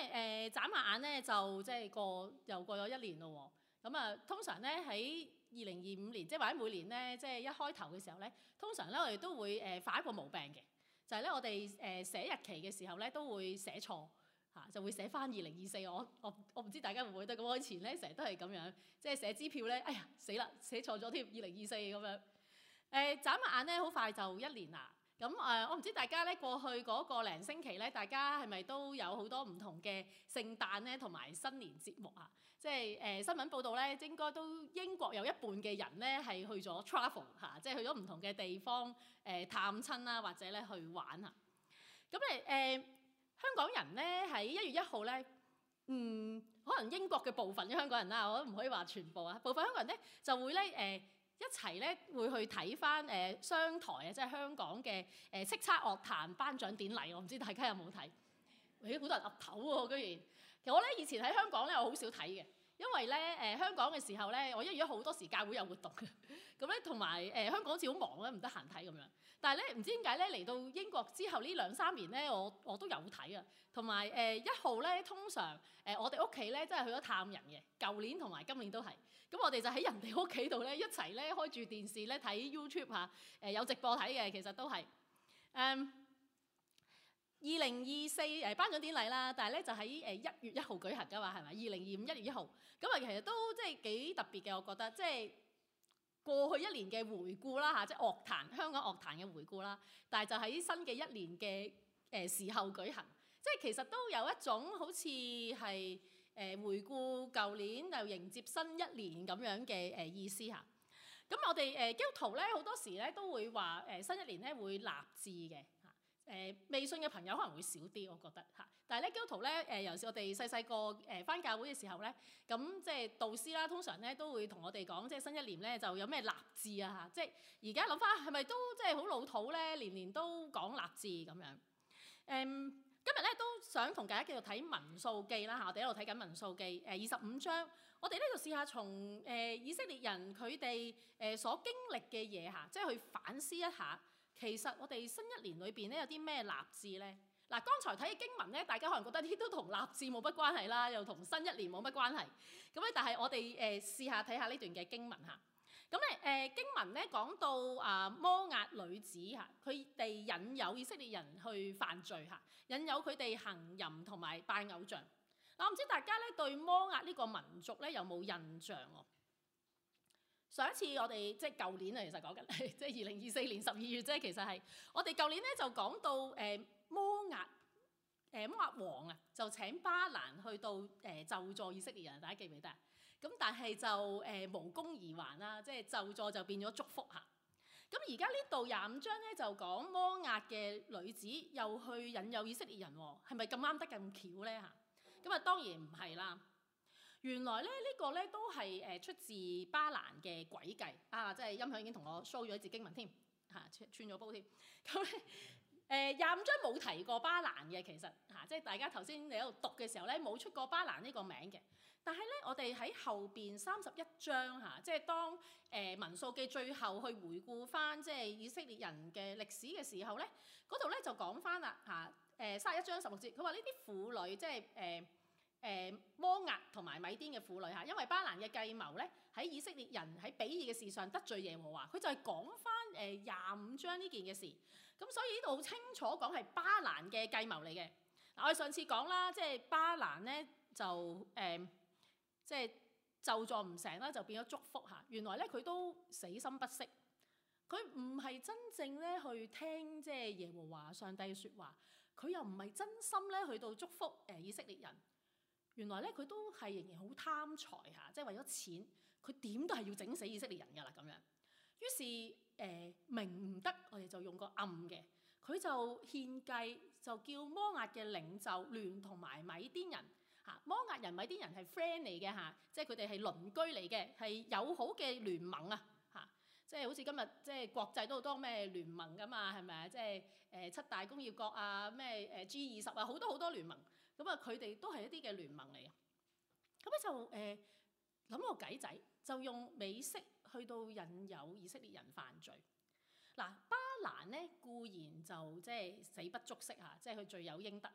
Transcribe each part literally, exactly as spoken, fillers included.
咧誒眨下眼咧就即係過又過咗一年咯喎。咁啊通常咧喺二零二五年，即係或者每年咧，即係一開頭嘅時候咧，通常咧我哋都會誒犯一個毛病嘅，就係咧我哋誒寫日期嘅時候咧都會寫錯嚇，就會寫翻二零二四。我我我唔知大家會唔會得咁，我以前咧成日都係咁樣，即係寫支票咧，哎呀死啦，寫錯咗添，二零二四咁樣。誒眨下眼咧，好快就一年啦。咁誒、呃，我唔知大家咧過去嗰個零星期咧，大家係咪都有好多唔同嘅聖誕咧同埋新年節目啊？即係誒、呃、新聞報道咧，應該都英國有一半嘅人咧係去咗 travel 嚇、啊，即係去咗唔同嘅地方誒、呃、探親啦，或者咧去玩嚇。咁誒誒香港人咧喺一月一號咧，嗯，可能英國嘅部分嘅香港人啦，我都唔可以話全部啊，部分香港人咧就會咧誒。呃一齊咧會去睇翻誒商台啊，即係香港嘅誒叱咤樂壇頒獎典禮。我唔知大家有冇睇？咦，好多人岌頭喎，居然！其實我咧以前喺香港咧，我好少睇嘅，因為咧誒、呃、香港嘅時候咧，我一月好多時教會有活動嘅，咁咧同埋誒香港好似好忙咧，唔得閒睇咁樣。但係咧唔知點解咧嚟到英國之後呢兩三年咧，我我都有睇啊。同埋誒一號咧，通常誒、呃、我哋屋企咧真係去咗探人嘅，舊年同埋今年都係。咁我哋就喺人哋屋企度咧一齊咧開住電視咧睇 YouTube 嚇，誒、呃、有直播睇嘅，其實都係誒二零二四誒頒獎典禮啦，但係咧就喺誒一月一號舉行㗎嘛，係咪？二零二五一月一號，咁啊其實都即係幾特別嘅，我覺得即係過去一年嘅回顧啦嚇，即係樂壇香港樂壇嘅回顧啦，但係就喺新嘅一年嘅誒時候舉行，即係其實都有一種好似係誒回顧舊年又迎接新一年咁樣嘅誒意思嚇。咁我哋誒基督徒咧好多時咧都會話誒新一年咧會立志嘅嚇。誒未信嘅朋友可能會少啲，我覺得嚇。但係咧基督徒咧誒，尤其是我哋細細個誒返教會嘅時候咧，咁即係導師啦，通常咧都會同我哋講，即係新一年咧就有咩立志啊嚇。即係而家諗翻係咪都即係好老土咧？年年都講立志咁樣。誒、嗯、今日咧都想同大家繼續睇民數記啦嚇，我哋一路睇緊民數記誒二十五章，我哋呢度試下從誒、呃、以色列人佢哋誒所經歷嘅嘢嚇，即係去反思一下。其實我哋新一年裏邊咧有啲咩立志咧？嗱，剛才睇嘅經文咧，大家可能覺得啲都同立志冇乜關係啦，又同新一年冇乜關係。咁咧，但係我哋誒、呃、試下睇下呢段嘅經文嚇。咁咧誒經文咧講到啊摩押女子嚇，佢哋引誘以色列人去犯罪嚇，引誘佢哋行淫同埋拜偶像。嗱，我唔知大家咧對摩押呢個民族咧有冇印象喎？上一次我哋即係舊年啊，其實講緊即係二零二四年十二月啫。其實係我哋舊年咧就講到誒、呃、摩押誒、呃、摩押王啊，就請巴蘭去到誒、呃、咒詛以色列人，大家記唔記得啊？咁但係就誒、呃、無功而還啦，即係咒詛就變咗祝福嚇。咁而家呢度廿五章咧就講摩押嘅女子又去引誘以色列人喎，係咪咁啱得咁巧咧嚇？咁啊當然唔係啦。原來咧呢個咧都係誒出自巴蘭嘅詭計啊！即係音響已經同我 show 咗一節經文添嚇，穿穿咗煲添。咁咧誒廿五章冇提過巴蘭嘅，其實嚇，即係大家頭先你喺度讀嘅時候咧冇出過巴蘭呢個名嘅。但係咧我哋喺後邊三十一章嚇，即係當誒民數記最後去回顧翻即係以色列人嘅歷史嘅時候咧，嗰度咧就講翻啦嚇誒三十一章十六節，佢話呢啲婦女即係誒。呃誒摩押同埋米甸嘅婦女嚇，因為巴蘭嘅計謀咧喺以色列人喺比珥嘅事上得罪耶和華，佢就係講翻誒廿五章呢件嘅事，咁所以呢度好清楚講係巴蘭嘅計謀嚟嘅。嗱，我哋上次講啦，即係巴蘭咧就誒即係咒詛唔成啦，就變咗祝福嚇。原來咧佢都死心不息，佢唔係真正咧去聽即係耶和華上帝嘅説話，佢又唔係真心咧去到祝福誒以色列人。原來咧佢都係仍然好貪財嚇，即係為咗錢，佢點都係要整死以色列人㗎啦咁樣。於是誒、呃、明唔得，我哋就用個暗嘅，佢就獻計，就叫摩押嘅領袖聯同埋米甸人嚇。摩押人、米甸人係 friend 嚟嘅嚇，即係佢哋係鄰居嚟嘅，係友好嘅聯盟啊嚇。即係好似今日即係國際都好多咩聯盟㗎嘛，係咪啊？即係誒七大工業國啊，咩誒 G 二十啊，好多好多聯盟。咁啊，佢哋都係一啲嘅聯盟嚟啊。咁咧就誒諗個計仔，就用美色去到引誘以色列人犯罪。嗱，巴蘭咧固然就即係死不足惜嚇，即係佢罪有應得。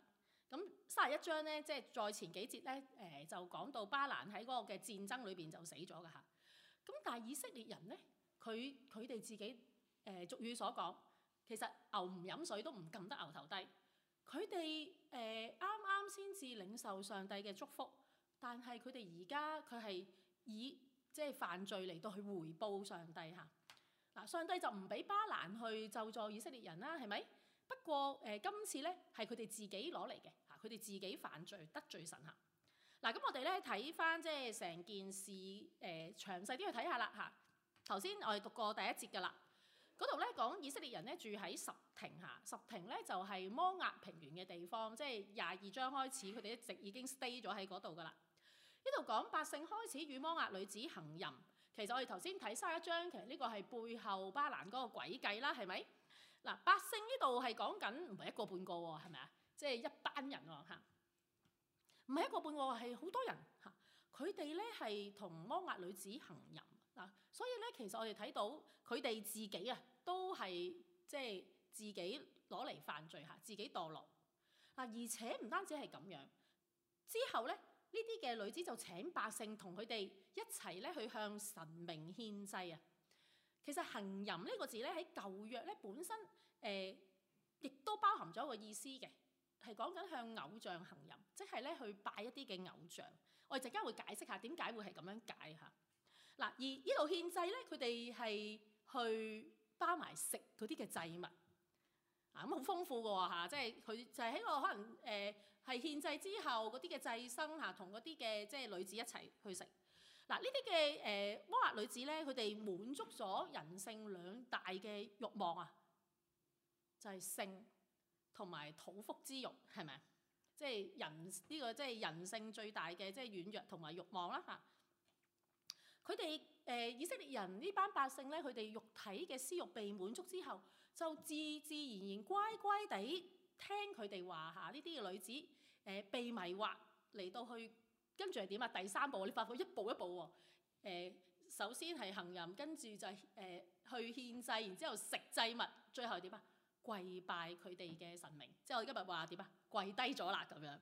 咁三十一章咧，即係再前幾節咧，誒、呃、就講到巴蘭喺嗰個嘅戰爭裏邊就死咗㗎嚇。咁但係以色列人咧，佢佢哋自己誒、呃、俗語所講，其實牛唔飲水都唔撳得牛頭低。佢哋誒啱啱先至領受上帝嘅祝福，但係佢哋而家佢係以即係犯罪嚟到去回報上帝嚇。嗱，上帝就唔俾巴蘭去咒詛以色列人啦，係咪？不過誒、呃，今次咧係佢哋自己攞嚟嘅嚇，佢哋自己犯罪得罪神嚇。嗱，咁我哋咧睇翻即係成件事誒、呃、詳細啲去睇下啦嚇。頭先我哋讀過第一節㗎啦，嗰度咧講以色列人咧住喺什亭嚇，什亭咧就係、是、摩押平原嘅地方，即係廿二章開始佢哋一直已經 stay 咗喺嗰度㗎啦。呢度講百姓開始與摩押女子行淫，其實我哋頭先睇三十一章，其實呢個係背後巴蘭嗰個詭計啦，係咪？嗱，百姓呢度係講緊唔係一個半個喎，係咪啊？即係一班人喎嚇，唔係一個半個，係好多人嚇。佢哋咧係同摩押女子行淫嗱，所以咧其實我哋睇到佢哋自己啊都係即係自己攞嚟犯罪嚇，自己墮落嗱。而且唔單止係咁樣，之後咧呢啲嘅女子就請百姓同佢哋一齊咧去向神明獻祭啊。其實行淫呢個字咧喺舊約咧本身誒亦、呃、都包含咗一個意思嘅，係講緊向偶像行淫，即係咧去拜一啲嘅偶像。我哋陣間會解釋下點解會係咁樣解嚇。嗱，而呢度獻祭咧，佢哋係去包埋食嗰啲嘅祭物啊，咁好豐富嘅喎嚇，即係佢就係喺個可能誒係獻祭之後嗰啲嘅祭牲嚇，同嗰啲嘅即係女子一齊去食。嗱，呢啲嘅誒摩押女子咧，佢哋滿足咗人性兩大嘅慾望啊，就係、是、性同埋肚腹之慾，係咪啊？即係人呢、這個即係人性最大嘅即係軟弱同埋慾望啦嚇。佢哋誒以色列人呢班百姓咧，佢哋肉體嘅私慾被滿足之後，就自自然然乖乖地聽佢哋話嚇，呢啲嘅女子誒、呃、被迷惑嚟到去。跟住係點啊？第三步你發覺一步一步喎、呃。首先係行淫，跟住就係、是、誒、呃、去獻祭，然之後食祭物，最後點啊？跪拜佢哋嘅神明。即係我今日話點啊？跪低咗啦咁樣。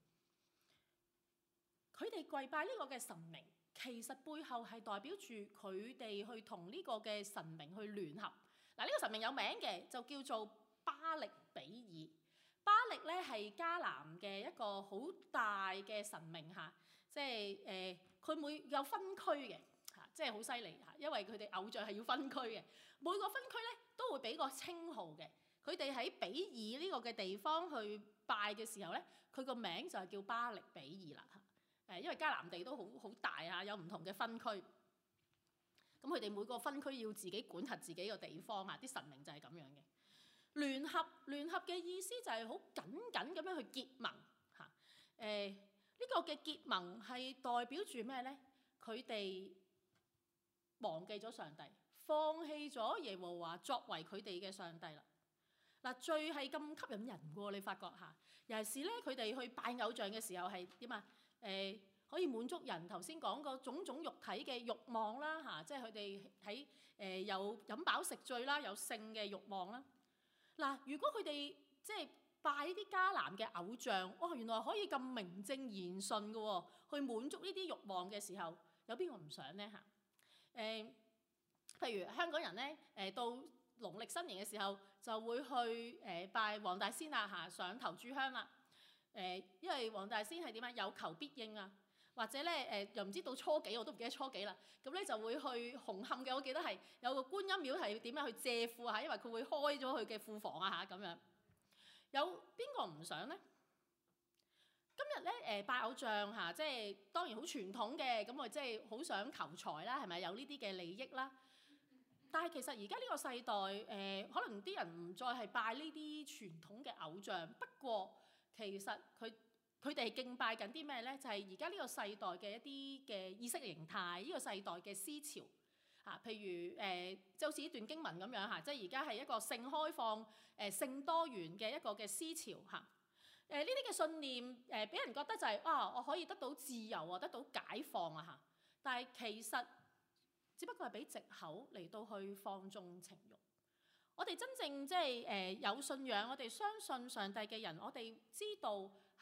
佢哋跪拜呢個嘅神明，其實背後係代表住佢哋去同呢個嘅神明去聯合。嗱，呢個神明有名嘅，就叫做巴力比爾。巴力咧係迦南嘅一個好大嘅神明嚇，即係誒佢每有分區嘅嚇，即係好犀利嚇，因為佢哋偶像係要分區嘅，每個分區咧都會俾個稱號嘅。佢哋喺比爾呢個嘅地方去拜嘅時候咧，佢個名就係叫巴力比爾啦嚇。誒，因為迦南地都好好大啊，有唔同嘅分區，咁佢哋每個分區要自己管轄自己個地方嚇，啲神明就係咁樣嘅。聯合聯合嘅意思就係好緊緊咁樣去結盟嚇。誒、呃、呢、呢個嘅結盟係代表住咩咧？佢哋忘記咗上帝，放棄咗耶和華作為佢哋嘅上帝啦。嗱，罪係咁吸引人喎，你發覺嚇。尤其是咧，佢哋去拜偶像嘅時候係點啊？誒、呃、可以滿足人頭先講過種種肉體嘅慾望啦嚇，即係佢哋喺誒有飲飽食醉啦，有性嘅慾望啦。嗱，如果佢哋即係拜呢啲迦南嘅偶像，哦，原來可以咁名正言順嘅喎，去滿足呢啲慾望嘅時候，有邊個唔想呢？嚇？誒，譬如香港人咧，誒到農曆新年嘅時候就會去誒拜黃大仙啊嚇，上頭炷香啦。誒，因為黃大仙係點啊？有求必應啊。或者咧誒，又唔知到初幾我都唔記得初幾啦。咁咧就會去紅磡嘅，我記得係有個觀音廟係點樣去借庫嚇，因為佢會開咗佢嘅庫房啊嚇咁樣。有邊個唔想咧？今日咧誒拜偶像嚇，即係當然好傳統嘅，咁我即係好想求財啦，係咪有呢啲嘅利益啦？但係其實而家呢個世代誒、呃，可能啲人唔再係拜呢啲傳統嘅偶像，不過其實佢。佢哋係敬拜緊啲咩咧？就係而家呢個世代嘅一啲嘅意識形態，呢、這個世代嘅思潮嚇。譬如誒，就好似呢段經文咁樣嚇，即係而家係一個性開放、誒、呃、性多元嘅一個嘅思潮嚇。誒呢啲嘅信念誒，俾、呃、人覺得就係、是、啊，我可以得到自由啊，得到解放啊嚇。但係其實只不過係俾藉口嚟到去放縱情慾。我哋真正即係誒有信仰，我哋相信上帝嘅人，我哋知道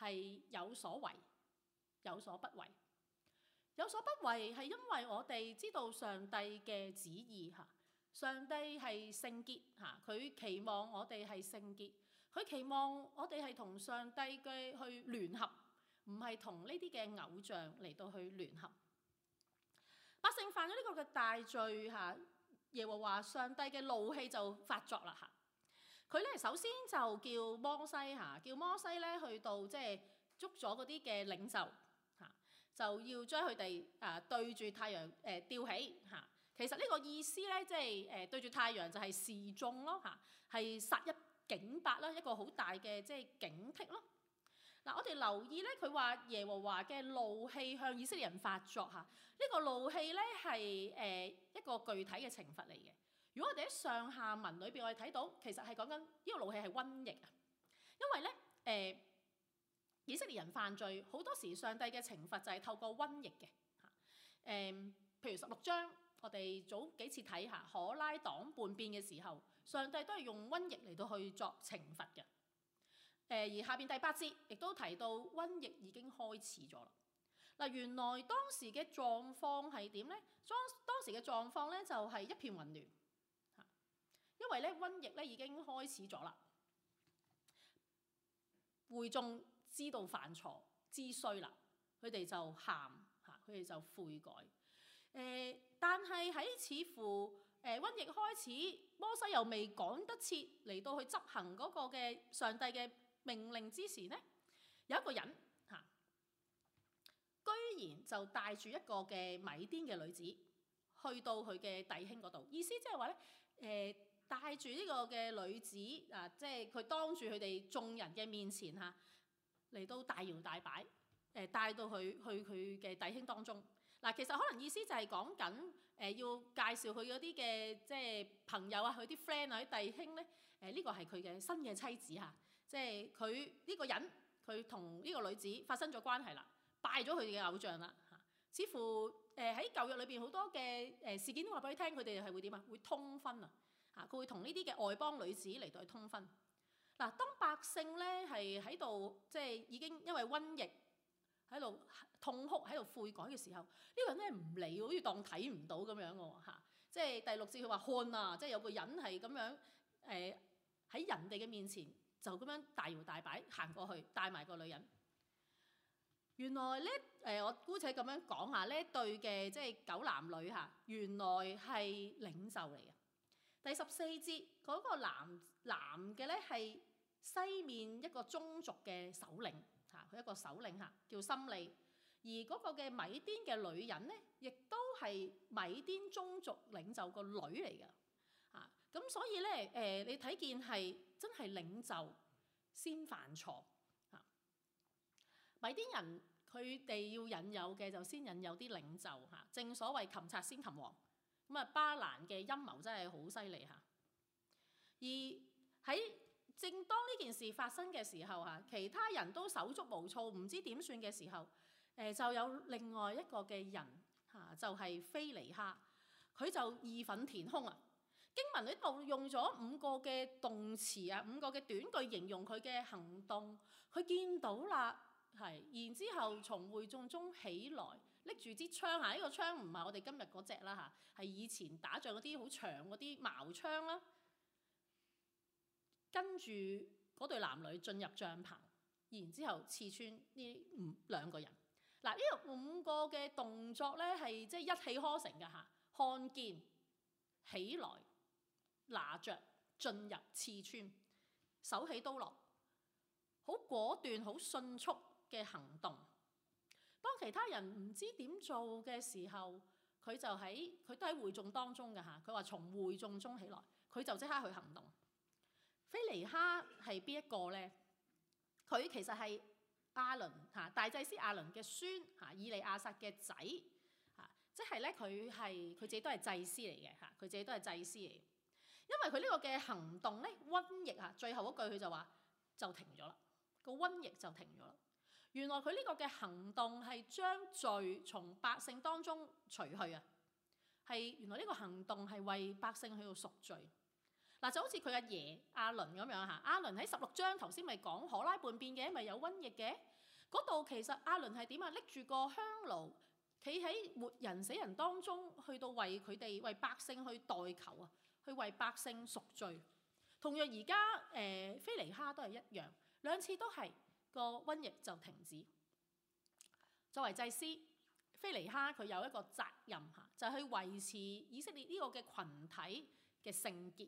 係有所為，有所不為。有所不為係因為我哋知道上帝嘅旨意嚇，上帝係聖潔嚇，佢期望我哋係聖潔，佢期望我哋係同上帝嘅去聯合，唔係同呢啲嘅偶像嚟到去聯合。百姓犯咗呢個嘅大罪嚇，耶和華上帝嘅怒氣就發作啦嚇。佢咧首先就叫摩西嚇，叫摩西咧去到即係捉咗嗰啲嘅領袖嚇，就要將佢哋啊對住太陽誒吊起嚇。其實呢個意思咧，即係誒對住太陽就係示眾咯嚇，係殺一警百啦，一個好大嘅即係警惕咯。嗱，我哋留意咧，佢話耶和華嘅怒氣向以色列人發作嚇，呢個怒氣咧係誒一個具體嘅懲罰嚟嘅。如果我哋喺上下文裏邊，我哋睇到其實係講緊呢個怒氣係瘟疫啊，因為咧誒、呃、以色列人犯罪好多時，上帝嘅懲罰就係透過瘟疫嘅嚇。誒、呃，譬如十六章，我哋早幾次睇下可拉黨叛變嘅時候，上帝都係用瘟疫嚟到去作懲罰嘅。誒，而下邊第八節亦都提到瘟疫已經開始咗啦。嗱，原來當時嘅狀況係點咧？當當時嘅狀況咧就係一片混亂嚇，因為咧瘟疫咧已經開始咗啦。會眾知道犯錯知衰啦，佢哋就喊嚇，佢哋就悔改。誒、呃，但係喺似乎誒瘟疫開始，摩西又未趕得切嚟到去執行嗰個嘅上帝嘅命令之時呢，有一個人嚇、啊，居然就帶住一個嘅米甸嘅女子去到佢嘅弟兄嗰度，意思即係話咧，誒帶住呢個嘅女子啊，即係佢當住佢哋眾人嘅面前嚇嚟、啊、到大搖大擺，誒、啊、帶到去去佢嘅弟兄當中。嗱、啊，其實可能意思就係講緊誒要介紹佢嗰啲嘅即係朋友啊，佢啲 friend 啊，啲弟兄咧，誒呢個係佢嘅新嘅妻子嚇。即係佢呢個人，佢同呢個女子發生咗關係啦，拜咗佢哋嘅偶像啦嚇。似乎誒喺舊約裏邊好多嘅誒事件都話俾你聽，佢哋係會點啊？會通婚啊嚇！佢會同呢啲嘅外邦女子嚟到去通婚。嗱，當百姓咧係喺度即係已經因為瘟疫喺度痛哭喺度悔改嘅時候，呢、這個人咧唔理，好似當睇唔到咁樣喎嚇。即係第六節佢話看啊，即係有個人係咁樣誒喺人哋嘅面前。就咁樣大搖大擺行過去，帶埋個女人。原來咧，誒、呃、我姑且咁樣講下呢一對嘅即係九男女嚇，原來係領袖嚟嘅。第十四節嗰、那個男男嘅咧係西面一個宗族嘅首領嚇，佢一個首領嚇叫心利。而嗰個嘅米甸嘅女人咧，亦都係米甸宗族領袖個女嚟嘅嚇。咁所以咧，誒、呃、你睇見係真係領袖先犯錯嚇。米甸人佢哋要引誘嘅就先引誘啲領袖嚇。正所謂擒賊先擒王，咁啊巴蘭嘅陰謀真係好犀利嚇。而喺正當呢件事發生嘅時候嚇，其他人都手足無措，唔知點算嘅時候，誒就有另外一個嘅人嚇，就係、是、非尼哈，佢就義憤填膺啊！經文呢度用咗五個嘅動詞啊，五個嘅短句形容佢嘅行動。佢見到啦，係然之後從會眾中起來，拎住支槍嚇。呢、這個槍唔係我哋今日嗰隻啦嚇，係以前打仗嗰啲好長嗰啲矛槍啦。跟住嗰對男女進入帳棚，然之後刺穿呢五兩個人。嗱，呢個五個嘅動作咧係即係一氣呵成嘅嚇，看見起來。拿着進入刺穿，手起刀落，好果斷、好迅速嘅行動。當其他人唔知點做嘅時候，佢就喺佢都喺會眾當中嘅嚇。佢話從會眾中起來，佢就即刻去行動。非尼哈係邊一個呢？佢其實係亞倫嚇大祭司亞倫嘅孫嚇，以利亞撒嘅仔嚇，即係咧佢係佢自己都係祭司嚟嘅嚇，佢自己都係祭司嚟。因為佢呢個嘅行動咧，瘟疫啊，最後嗰句佢就話就停咗啦，個瘟疫就停咗啦。原來佢呢個嘅行動係將罪從百姓當中除去啊，係原來呢個行動係為百姓去到贖罪。嗱，就好似佢阿爺亞倫咁樣嚇，亞倫喺十六章頭先咪講可拉叛變嘅，咪有瘟疫嘅。 嗰度其實亞倫係點啊？拎住個香爐，企喺活人死人當中，去到為佢哋為百姓去代求啊，去為百姓贖罪。同樣而家誒非尼哈都係一樣，兩次都係個瘟疫就停止。作為祭司，非尼哈佢有一個責任嚇，就係去維持以色列呢個嘅群體嘅聖潔。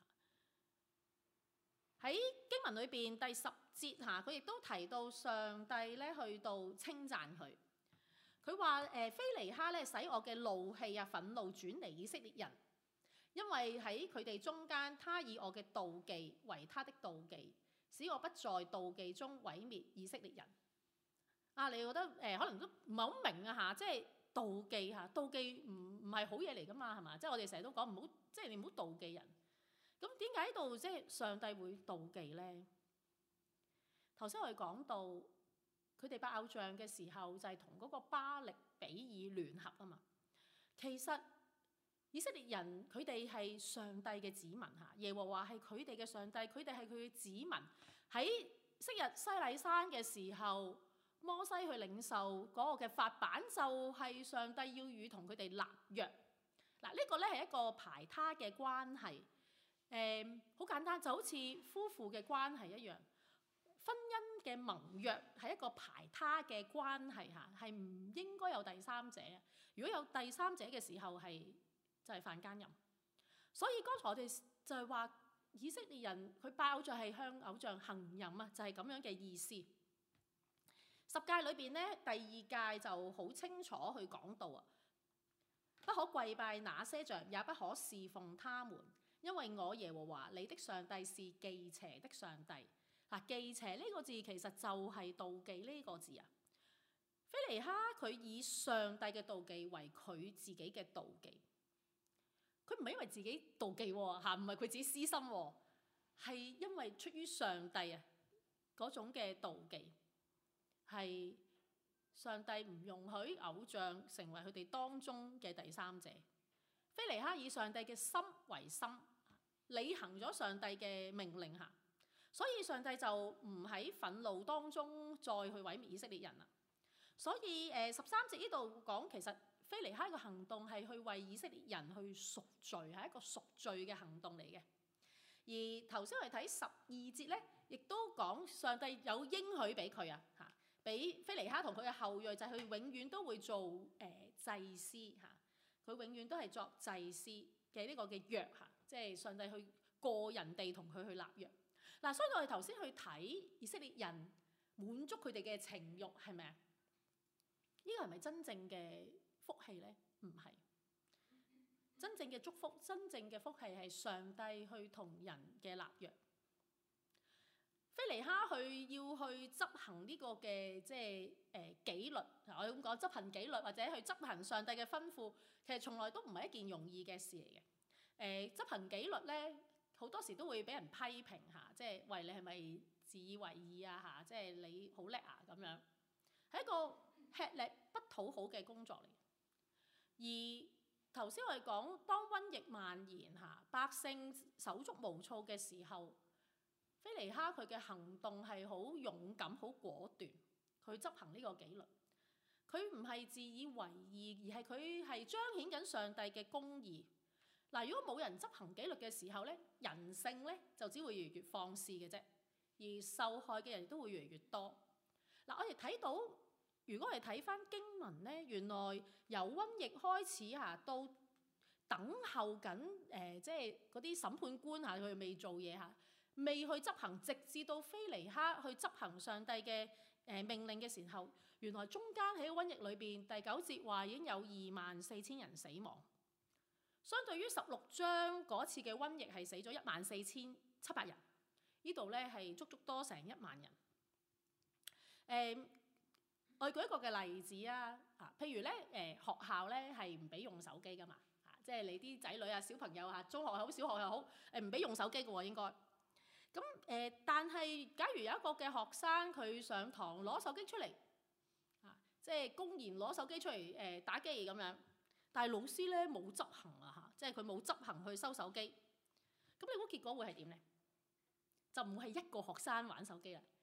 喺經文裏邊第十節嚇，佢亦都提到上帝咧去到稱讚佢。佢話誒非尼哈咧使我嘅怒氣啊憤怒轉離以色列人，因為喺佢哋中間，他以我嘅妒忌為他的妒忌，使我不在妒忌中毀滅以色列人。啊，你覺得誒、呃、可能都唔係好明啊嚇，即係妒忌嚇，妒忌唔唔係好嘢嚟噶嘛係嘛？即係我哋成日都講唔好，即係你唔好妒忌人。咁點解喺度即係上帝會妒忌咧？頭先我哋講到佢哋拜偶像嘅時候，就係同嗰個巴力比爾聯合啊嘛。其實以色列人佢哋係上帝嘅子民嚇，耶和華係佢哋嘅上帝，佢哋係佢嘅子民。喺昔日西乃山嘅時候，摩西去領受嗰個嘅法版，就係上帝要與同佢哋立約。嗱，呢個咧係一個排他嘅關係。誒，好簡單，就好似夫婦嘅關係一樣。婚姻嘅盟約係一個排他嘅關係嚇，係唔應該有第三者。如果有第三者嘅時候，係就係犯姦淫。所以剛才我哋就係話以色列人佢拜偶像係向偶像行淫啊，就係咁樣嘅意思。十誡裏邊咧，第二誡就好清楚去講到啊，不可跪拜那些像，也不可侍奉他們。因為我耶和華你的上帝是忌邪的上帝。嗱，忌邪呢個字其實就係妒忌呢個字啊。非尼哈佢以上帝嘅妒忌為佢自己嘅妒忌，佢唔係因為自己妒忌喎嚇，唔係佢自己私心喎，係因為出於上帝啊嗰種嘅妒忌，係上帝唔容許偶像成為佢哋當中嘅第三者。非尼哈以上帝嘅心為心，履行咗上帝嘅命令下，所以上帝就唔喺憤怒當中再去毀滅以色列人啦。所以誒十三節呢度講，其實非尼哈嘅行動係去為以色列人去贖罪，係一個贖罪嘅行動嚟嘅。而頭先我哋睇十二節咧，亦都講上帝有應許俾佢啊嚇，俾非尼哈同佢嘅後裔，就係佢永遠都會做誒、呃、祭司嚇。佢永遠都係作祭司嘅呢個嘅約嚇，即係上帝去個人地同佢去立約。嗱、啊，所以我哋頭先去睇以色列人滿足佢哋嘅情慾係咪啊？呢、這個係咪真正嘅福氣咧？唔係，真正嘅祝福、真正嘅福氣係上帝去同人嘅立約。非尼哈佢要去執行呢個嘅即係誒紀律，我咁講執行紀律或者去執行上帝嘅吩咐，其實從來都唔係一件容易嘅事嚟嘅。誒、呃、執行紀律咧，好多時都會俾人批評下，即係喂，你係咪自以為義啊嚇？即係你好叻啊咁樣，係一個吃力不討好嘅工作嚟。而頭先我哋講，當瘟疫蔓延下，百姓手足無措嘅時候，非尼哈佢嘅行動係好勇敢、好果斷，佢執行呢個紀律。佢唔係自以為義，而係佢係彰顯緊上帝嘅公義。嗱，如果冇人執行紀律嘅時候咧，人性咧就只會越嚟越放肆嘅啫，而受害嘅人都會越嚟越多。嗱，我哋睇到，如果我哋睇翻經文咧，原來由瘟疫開始嚇，到等候緊誒，即係嗰啲審判官嚇，佢哋未做嘢嚇。未去執行，直至到非尼哈去執行上帝嘅誒命令嘅時候，原來中間喺瘟疫裏邊第九節話已經有二萬四千人死亡，相對於十六章嗰次嘅瘟疫係死咗一萬四千七百人，呢度咧係足足多成一萬人。誒、呃，我舉一個嘅例子啊，啊，譬如咧誒、呃、學校咧係唔俾用手機噶嘛，啊，即係你啲仔女啊、小朋友啊，中學又好、小學又好，誒唔俾用手機嘅喎應該。咁誒、呃，但係假如有一個嘅學生佢上堂攞手機出嚟，啊，即係公然攞手機出嚟誒、呃、打機咁樣，但係老師咧冇執行啊嚇，即係佢冇執行去收手機，咁你估結果會係點咧？就唔係一個學生玩手機啦，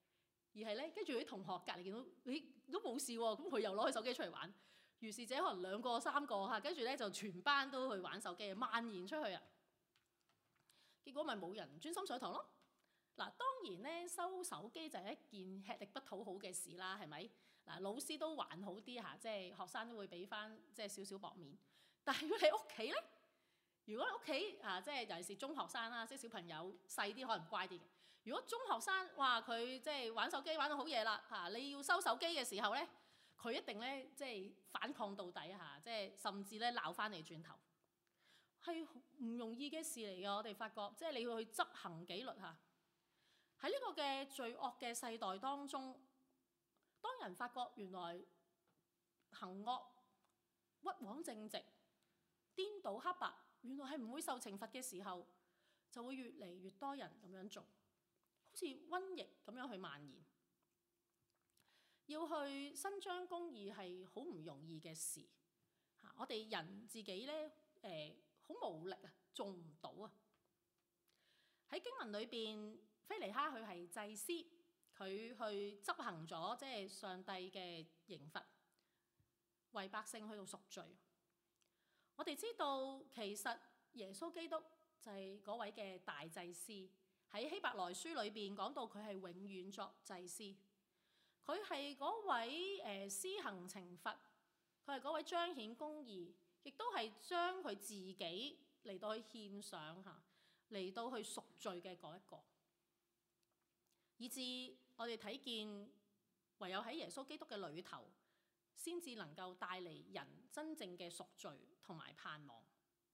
而係咧跟住啲同學隔離見到，咦都冇事喎，咁佢又攞起手機出嚟玩。於是者可能兩個三個嚇，跟住咧就全班都去玩手機，蔓延出去啊！結果咪冇人專心上堂咯。嗱，當然咧收手機就係一件吃力不討好嘅事啦，係咪？嗱，老師都還好啲嚇，即係學生都會俾翻即係少少薄面。但係如果你屋企咧，如果你屋企啊，即係尤其是中學生啦，即係小朋友細啲可能乖啲嘅。如果中學生哇佢即係玩手機玩到好夜啦嚇，你要收手機嘅時候咧，佢一定咧即係反抗到底嚇，即係甚至咧鬧翻你轉頭，係唔容易嘅事嚟㗎。我哋發覺即係你要去執行紀律嚇。喺呢個嘅罪惡嘅世代當中，當人發覺原來行惡、屈枉正直、顛倒黑白，原來係唔會受懲罰嘅時候，就會越嚟越多人咁樣做，好似瘟疫咁樣去蔓延。要去伸張公義係好唔容易嘅事嚇，我哋人自己咧誒好無力啊，做唔到啊。喺經文裏邊，非尼哈佢係祭司，佢去執行咗即係上帝嘅刑罰，為百姓去到贖罪。我哋知道其實耶穌基督就係嗰位嘅大祭司，喺希伯來書裏邊講到佢係永遠作祭司。佢係嗰位誒、呃、施行懲罰，佢係嗰位彰顯公義，亦都係將佢自己嚟到去獻上嚇，嚟到去贖罪嘅嗰一個。以致我哋睇見，唯有喺耶穌基督嘅裏頭，先至能夠帶嚟人真正嘅贖罪同埋盼望。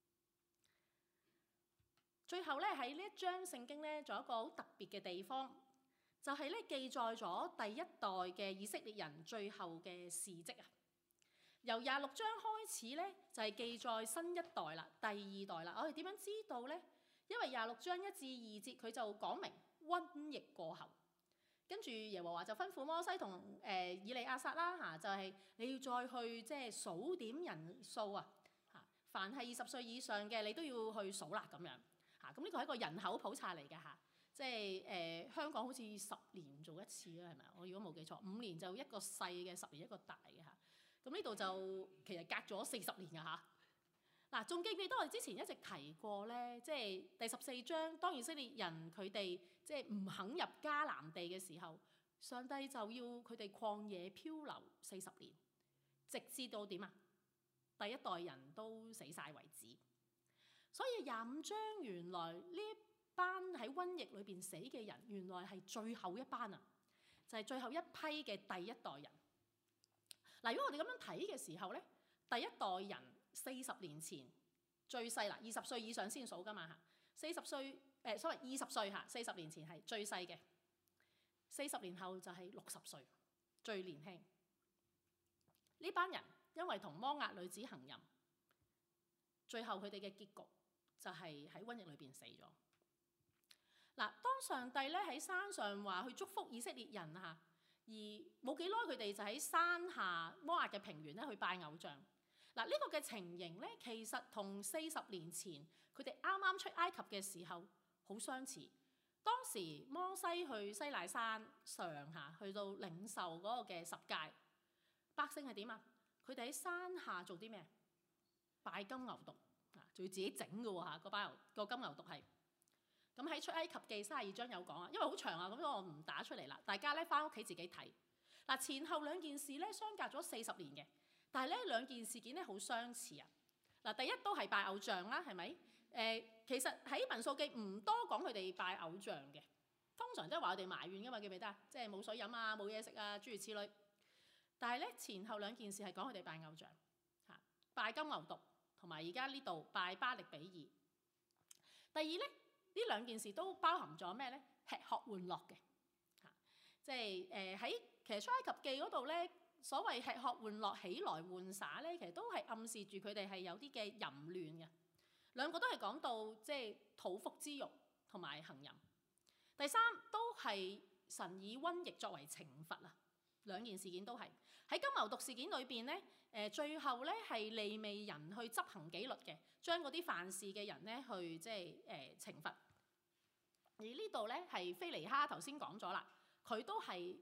最後咧喺呢一章聖經咧，仲有一個好特別嘅地方。就係咧記載咗第一代嘅以色列人最後嘅事蹟啊！由廿六章開始咧，就係記載新一代啦，第二代啦。我哋點樣知道咧？因為廿六章一至二節佢就講明瘟疫過後，跟住耶和華就吩咐摩西同誒以利亞撒啦嚇，就係你要再去即係數點人數啊嚇，凡係二十歲以上嘅你都要去數啦咁樣嚇。咁呢個係一個人口普查嚟嘅嚇。即係誒、呃、香港好似十年做一次啦，係咪啊？我如果冇記錯，五年就一個細嘅，十年一個大嘅嚇。咁呢度就其實隔咗四十年㗎嚇。嗱，仲記唔記得我哋之前一直提過咧？即係第十四章，當以色列人佢哋即係唔肯入迦南地嘅時候，上帝就要佢哋曠野漂流四十年，直至到點啊？第一代人都死晒為止。所以廿五章原來呢班喺瘟疫裏邊死嘅人，原來係最後一班啊，就係、是、最後一批嘅第一代人。嗱，如果我哋咁樣睇嘅時候咧，第一代人四十年前最細啦，二十歲以上先數噶嘛嚇。四十歲誒，所謂二十歲嚇，四十年前係最細嘅，四十年後就係六十歲，最年輕。呢班人因為同摩押女子行淫，最後佢哋嘅結局就係喺瘟疫裏邊死咗。嗱，當上帝咧喺山上話去祝福以色列人嚇，而冇幾耐佢哋就喺山下摩押嘅平原咧去拜偶像。嗱，呢個嘅情形咧，其實同四十年前佢哋啱啱出埃及嘅時候好相似。當時摩西去西奈山上下去到領受嗰個嘅十誡，百姓係點啊？佢哋喺山下做啲咩？拜金牛犢啊，仲要自己整嘅喎嚇，個拜牛個金牛犢係。咁喺出埃及記三十二章有講啊，因為好長啊，咁我唔打出嚟啦。大家咧翻屋企自己睇。嗱，前後兩件事咧相隔咗四十年嘅，但係咧兩件事件咧好相似啊。嗱，第一都係拜偶像啦，係咪？誒、呃，其實喺民數記唔多講佢哋拜偶像嘅，通常都係話佢哋埋怨噶嘛，記唔記得啊？即係冇水飲啊，冇嘢食啊，諸如此類。但係咧前後兩件事係講佢哋拜偶像嚇，拜金牛犢同埋而家呢度拜巴力比爾。第二咧。呢兩件事都包含咗咩咧？吃喝玩樂嘅嚇，即係誒喺其實出埃及記嗰度咧，所謂吃喝玩樂、起來玩耍咧，其實都係暗示住佢哋係有啲嘅淫亂嘅。兩個都係講到即係肚腹之欲同埋行淫。第三都係神以瘟疫作為懲罰啊。兩件事件都係喺金牛犢事件裏邊咧，誒最後咧係利未人去執行紀律嘅，將嗰啲犯事嘅人咧去即係誒懲罰。而呢度咧係非尼哈頭先講咗啦，佢都係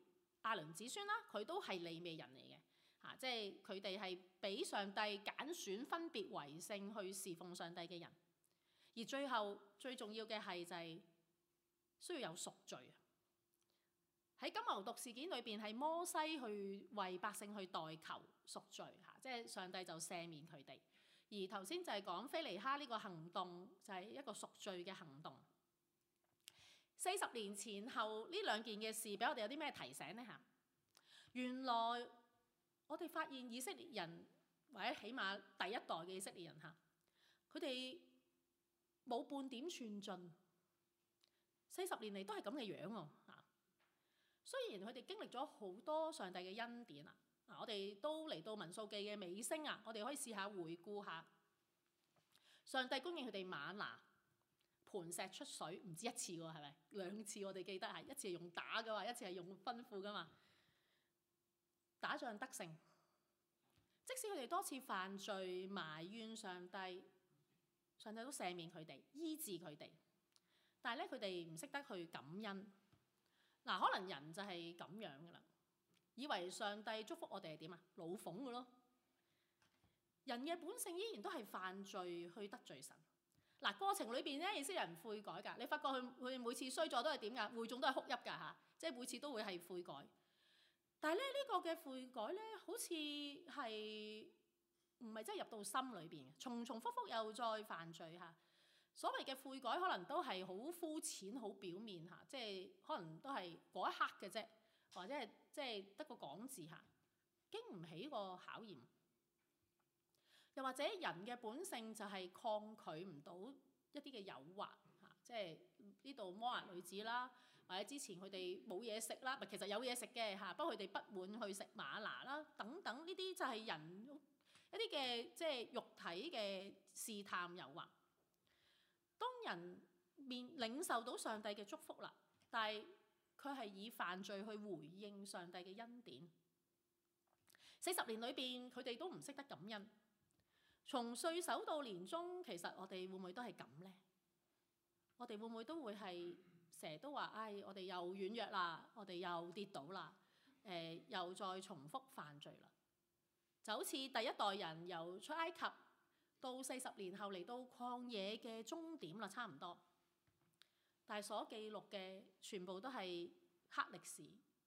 亞倫子孫啦，佢都係利未人嚟嘅嚇，即係佢哋係俾上帝揀選分別為聖去侍奉上帝嘅人。而最後最重要嘅係就係需要有贖罪。喺金牛犢事件裏邊係摩西去為百姓去代求贖罪嚇，即係上帝就赦免佢哋。而頭先就係講非尼哈呢個行動就係一個贖罪嘅行動。四十年前後呢兩件嘅事俾我哋有啲咩提醒呢嚇？原來我哋發現以色列人或者起碼第一代嘅以色列人嚇，佢哋冇半點寸進，四十年嚟都係咁嘅樣喎嚇。雖然佢哋經歷咗好多上帝嘅恩典啊，嗱我哋都嚟到民數記嘅尾聲啊，我哋可以試下回顧下，上帝供應佢哋嗎哪，磐石出水，唔止一次喎，係咪？兩次我哋記得係，一次係用打嘅嘛，一次係用吩咐嘅嘛。打仗得勝，即使佢哋多次犯罪埋怨上帝，上帝都赦免佢哋，醫治佢哋。但係咧，佢哋唔識得去感恩。嗱，可能人就係咁樣噶啦，以為上帝祝福我哋係點啊？老諷嘅咯。人嘅本性依然都係犯罪去得罪神。嗱，過程裏邊咧，以色列人悔改㗎。你發覺佢佢每次衰咗都係點㗎？會眾都係哭泣㗎嚇，即係每次都會係悔改。但係咧，呢個嘅悔改咧，好似係唔係真係入到心裏邊嘅，重重複複又再犯罪嚇。所謂嘅悔改可能都係好膚淺、好表面嚇，即係可能都係嗰一刻嘅啫，或者係即係得個講字嚇，經唔起個考驗。又或者人嘅本性就係抗拒唔到一啲嘅誘惑嚇，即係呢度摩押女子啦，或者之前佢哋冇嘢食啦，其實有嘢食嘅嚇，不過佢哋不滿去食嗎哪啦，等等呢啲就係人一啲嘅即係肉體嘅試探誘惑。當人面領受到上帝嘅祝福啦，但係佢係以犯罪去回應上帝嘅恩典。四十年裏邊，佢哋都唔識得感恩。從歲首到年終，其實我哋會唔會都係咁呢？我哋會唔會都會係成日都話，唉，我哋又軟弱啦，我哋又跌倒啦，誒、呃，又再重複犯罪啦。就好似第一代人由出埃及到四十年後嚟到曠野嘅終點啦，差唔多。但係所記錄嘅全部都係黑歷史。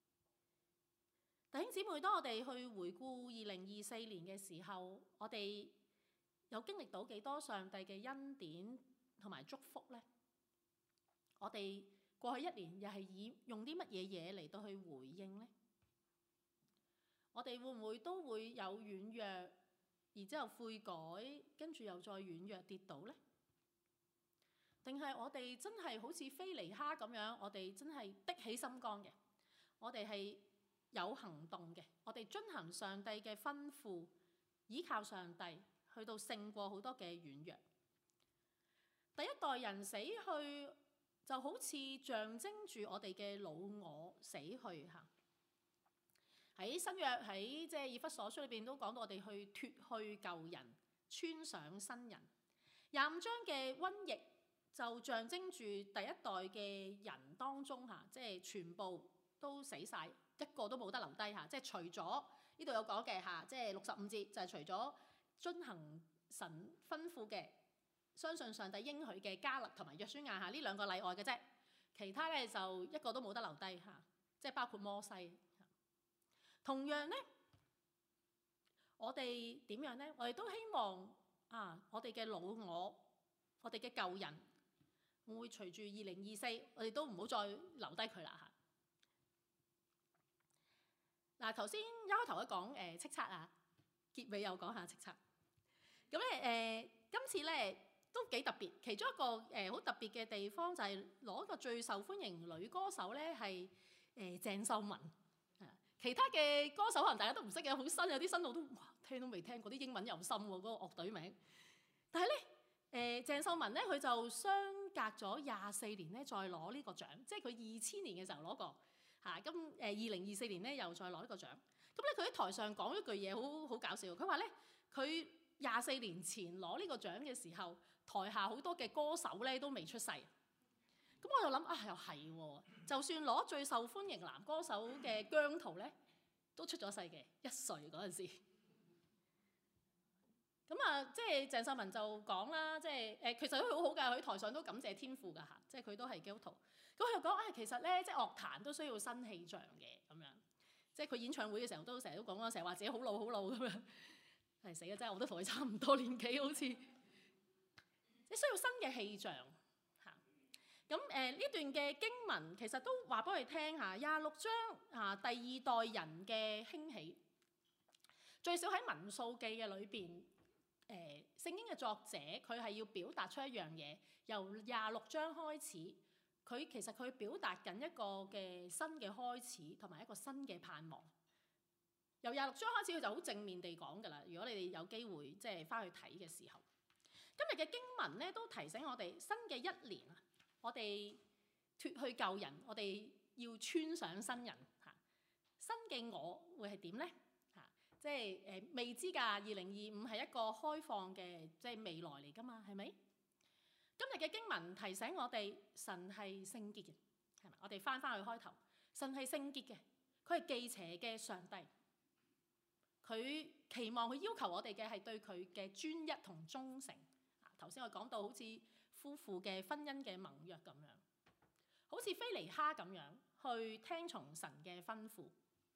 弟兄姊妹，當我哋去回顧二零二四年嘅時候，我哋有經歷到幾多上帝嘅恩典同埋祝福呢？我哋過去一年又係以用啲乜嘢嘢嚟到去回應呢？我哋會唔會都會有軟弱，然之後悔改，跟住又再軟弱跌倒呢？定係我哋真係好似非尼哈咁樣，我哋真係的起心肝嘅，我哋係有行動嘅，我哋遵行上帝嘅吩咐，依靠上帝去到勝過好多嘅軟弱。第一代人死去就好似象徵住我哋嘅老我死去嚇。喺新約喺即係以弗所書裏邊都講到我哋去脫去舊人，穿上新人。廿五章嘅瘟疫就象徵住第一代嘅人當中嚇，即係全部都死晒，一個都冇得留低嚇。即係除咗呢度有講嘅嚇，即係六十五節就係除咗遵行神吩咐嘅，相信上帝應許嘅迦勒同埋約書亞嚇，呢兩個例外嘅啫，其他咧就一個都冇得留低嚇，即係包括摩西。同樣咧，我哋點樣咧？我哋都希望啊，我哋嘅老我，我哋嘅舊人，會唔會隨住二零二四，我哋都唔好再留低佢啦嚇。嗱，頭先一開頭一講誒叱咤啊，結尾又講下叱咤。咁咧誒，今次咧都幾特別，其中一個誒好特別嘅地方就係攞個最受歡迎女歌手咧係誒鄭秀文。其他嘅歌手可能大家都唔識嘅，好新，有啲新路都哇聽都未聽過，啲英文又深喎，嗰個樂隊名。但係咧，誒鄭秀文咧，佢就相隔咗廿四年咧，再攞呢個獎，即係佢二千年嘅時候攞過嚇，咁誒二零二四年咧又再攞呢個獎。咁咧佢喺台上講一句嘢好好搞笑，佢話咧佢廿四年前攞呢個獎嘅時候，台下好多嘅歌手咧都未出世。 咁我又諗啊，又係喎，就算攞最受歡迎男歌手嘅姜濤咧，都出咗世嘅，一歲嗰陣時。咁啊，即係鄭秀文就講啦，即係誒，其實都好好㗎，佢喺台上都感謝天父㗎嚇，即係佢都係基督徒。咁佢又講啊，其實咧，即係樂壇都需要新氣象嘅咁樣。即係佢演唱會嘅時候都成日都講啦，成日話自己好老好老咁樣。係死嘅真係，我都同佢差唔多年紀好似。你需要新嘅氣象嚇。咁誒呢段嘅經文其實都話俾我哋聽下，廿六章啊第二代人嘅興起，最少喺民數記嘅裏邊。誒、呃、聖經嘅作者佢係要表達出一樣嘢，由廿六章開始，佢其實佢表達緊一個嘅新嘅開始，同埋一個新嘅盼望。由廿六章開始，佢就好正面地講㗎啦。如果你哋有機會即係翻去睇嘅時候，今日嘅經文咧都提醒我哋，新嘅一年啊，我哋脫去舊人，我哋要穿上新人嚇。新嘅我會係點咧？即係誒未知㗎，二零二五係一個開放嘅即係未來嚟㗎嘛，係咪？今日嘅經文提醒我哋，神係聖潔嘅，係咪？我哋翻返去開頭，神係聖潔嘅，佢係忌邪嘅上帝，佢期望佢要求我哋嘅係對佢嘅專一同忠誠。頭先我講到好似夫婦嘅婚姻嘅盟約咁樣，好似非尼哈咁樣去聽從神嘅吩咐。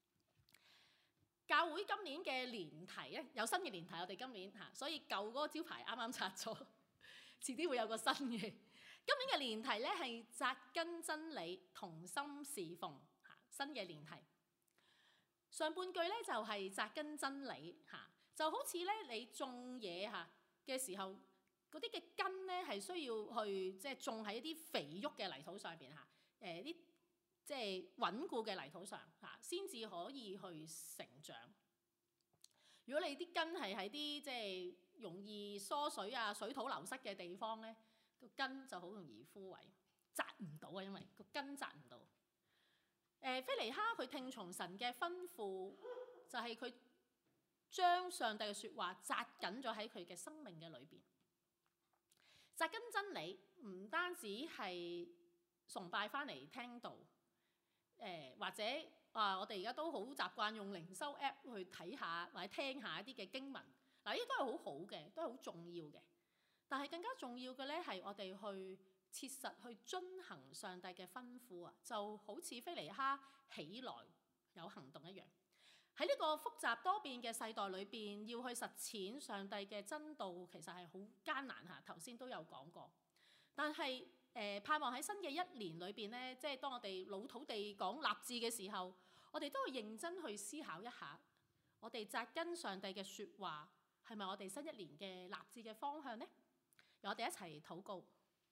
教會今年嘅年題咧，有新嘅年題，我哋今年嚇，所以舊嗰個招牌啱啱拆咗，遲啲會有個新嘅。今年嘅年題咧係紮根真理，同心侍奉嚇，新嘅年題。上半句咧就係紮根真理嚇，就好似咧你種嘢嚇嘅時候，嗰啲嘅根咧係需要去即係種喺一啲肥沃嘅泥土上邊嚇，誒啲。即係穩固嘅泥土上嚇，先至可以去成長。如果你啲根係喺啲即係容易疏水啊、水土流失嘅地方咧，個根就好容易枯萎，紮唔到啊，因為個根紮唔到。誒、呃，非尼哈佢聽從神嘅吩咐，就係佢將上帝嘅説話紮緊咗喺佢嘅生命嘅裏邊。紮根真理唔單止係崇拜翻嚟聽道。誒、呃、或者啊，我哋而家都好習慣用靈修 app 去睇下或者聽下一啲嘅經文，嗱呢啲都係好好嘅，都係好重要嘅。但係更加重要嘅咧，係我哋去切實去遵行上帝嘅吩咐啊，就好似非尼哈起來有行動一樣。喺呢個複雜多變嘅世代裏邊，要去實踐上帝嘅真道，其實係好艱難嚇。頭先都有講過，但係。誒、呃、盼望喺新嘅一年裏邊咧，即係當我哋老土地講立志嘅時候，我哋都會認真去思考一下，我哋紮根上帝嘅説話係咪我哋新一年嘅立志嘅方向呢？由我哋一齊禱告，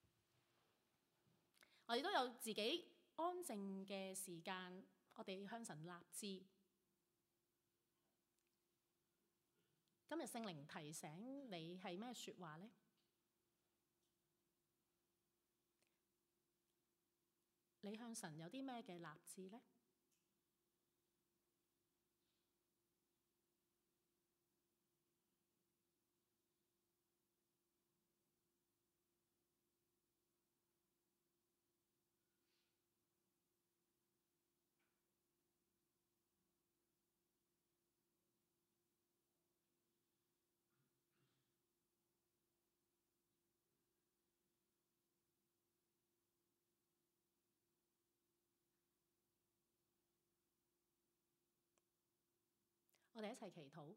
我哋都有自己安靜嘅時間，我哋向神立志。今日聖靈提醒你係咩説話呢？你向神有啲咩嘅立志呢？我哋一齊祈禱。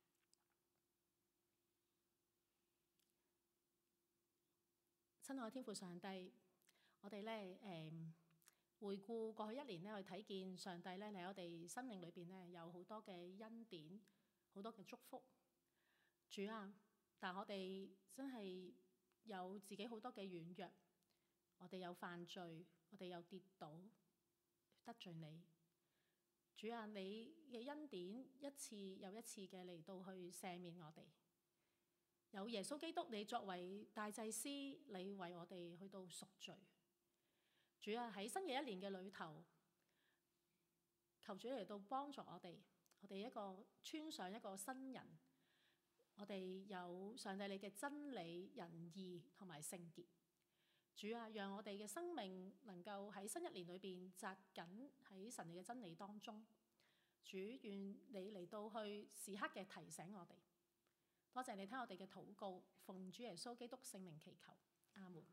親愛天父上帝，我哋咧誒回顧過去一年咧，去睇見上帝咧喺我哋生命裏邊咧有好多嘅恩典，好多嘅祝福。主啊，但我哋真係有自己好多嘅軟弱，我哋有犯罪，我哋有跌倒，得罪你。主啊，你嘅恩典一次又一次嘅嚟到去赦免我哋。有耶穌基督，你作為大祭司，你為我哋去到贖罪。主啊，喺新嘅一年嘅裏頭，求主嚟到幫助我哋，我哋一個穿上一個新人，我哋有上帝你嘅真理、仁義同埋聖潔。 主啊，讓我哋嘅生命能夠喺新一年裏邊扎緊喺神你嘅真理當中。主，願你嚟到去時刻嘅提醒我哋。多謝你聽我哋嘅禱告，奉主耶穌基督聖名祈求，阿門。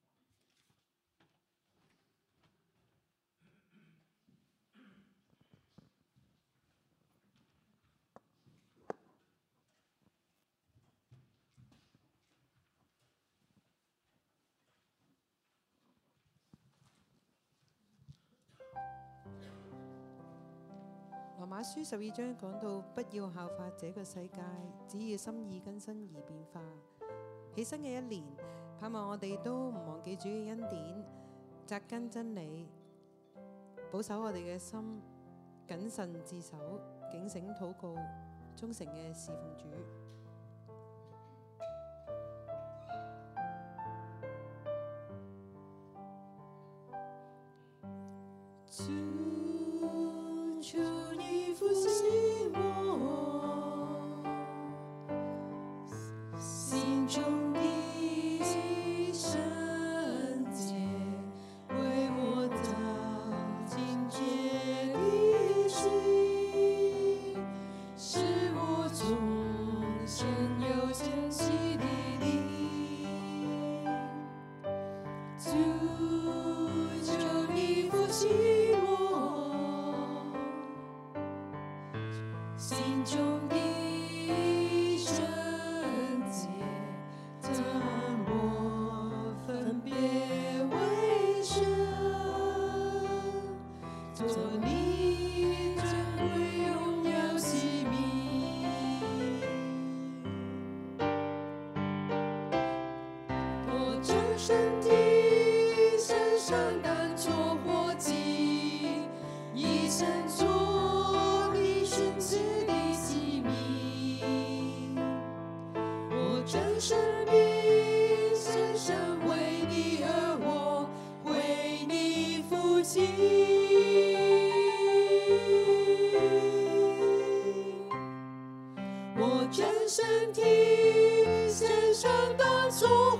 羅馬書十二章講到，不要效法這個世界，只要心意更新而變化。起新嘅一年，盼望我哋都唔忘記主嘅恩典，扎根真理，保守我哋嘅心，謹慎自守，警醒禱告，忠誠嘅侍奉主。 求你復興我心中的聖潔，為我造清潔的心，使我重生有謙虛的靈。主，求你復興心中的聖潔，將我分別為聖，做你珍貴榮耀器皿。我將身體獻上當作活祭，以身作你殉職的器皿。我將生命獻上，為你而活，為你付盡。我將身體獻上當作